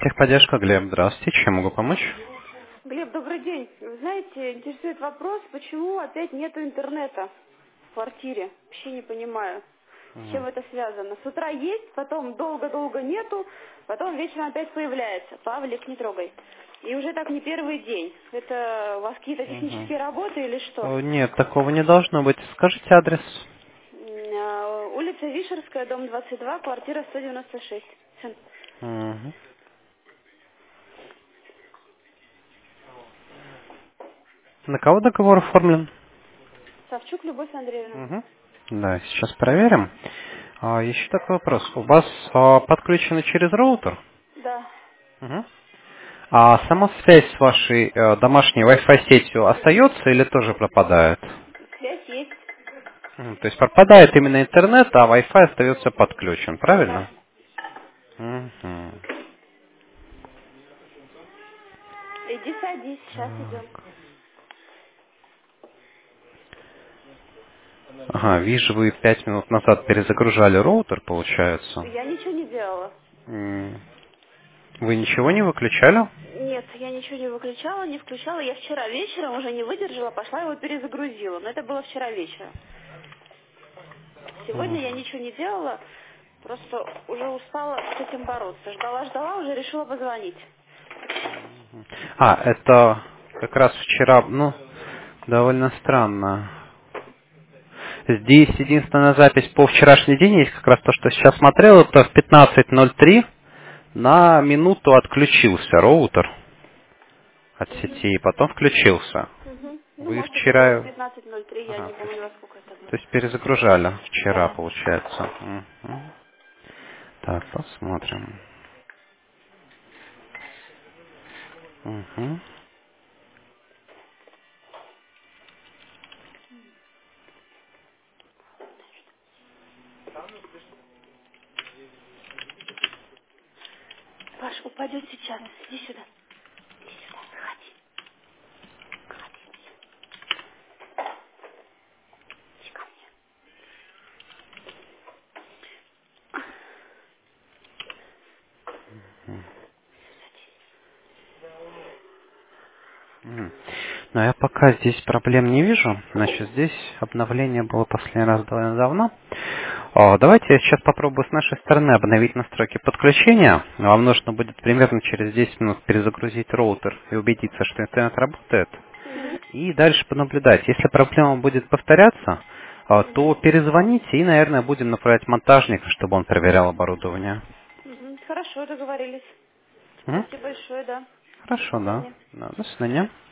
Техподдержка, Глеб, здравствуйте. Чем могу помочь? Глеб, добрый день. Вы знаете, интересует вопрос, почему опять нету интернета в квартире. Вообще не понимаю, с чем это связано. С утра есть, потом долго-долго нету, потом вечером опять появляется. Павлик, не трогай. И уже так не первый день. Это у вас какие-то Мгм. технические работы или что? Нет, такого не должно быть. Скажите адрес. Улица Вишерская, дом 22, квартира 196. Мгм. На кого договор оформлен? Савчук Любовь Андреевна. Мгм. Да, сейчас проверим. Еще такой вопрос. У вас подключено через роутер? Да. Мгм. А сама связь с вашей домашней Wi-Fi сетью остается или тоже пропадает? Связь есть. То есть пропадает именно интернет, а Wi-Fi остается подключен, Да. правильно? Мгм. Иди садись, сейчас идем. Ага, вижу, вы 5 минут назад перезагружали роутер, получается. Я ничего не делала. М, Вы ничего не выключали? Нет, я ничего не выключала, не включала. Я вчера вечером уже не выдержала, пошла его перезагрузила. Но это было вчера вечером. Сегодня я ничего не делала, просто уже устала с этим бороться. Ждала, уже решила позвонить. Это как раз вчера, довольно странно. Здесь единственная запись по вчерашний день есть, как раз то, что сейчас смотрел, это в 15:03 на минуту отключился роутер от Угу. сети, и потом включился. Угу. Ну, Вы может, это было в вчера, 15:03, я ага, не помню, во сколько это было. то есть перезагружали вчера, Да. получается. Мгм. Так, посмотрим. Мгм. Паш, упадет сейчас. Иди сюда. Иди сюда. Заходи. Иди ко мне. Мгм. Но я пока здесь проблем не вижу. Значит, здесь обновление было последний раз довольно давно. Давайте я сейчас попробую с нашей стороны обновить настройки подключения. Вам нужно будет примерно через 10 минут перезагрузить роутер и убедиться, что интернет работает. Угу. И дальше понаблюдать. Если проблема будет повторяться, то перезвоните и, наверное, будем направлять монтажника, чтобы он проверял оборудование. Угу. Хорошо, договорились. Мгм. Спасибо большое, да. До Хорошо, да. свидания. Да, до свидания.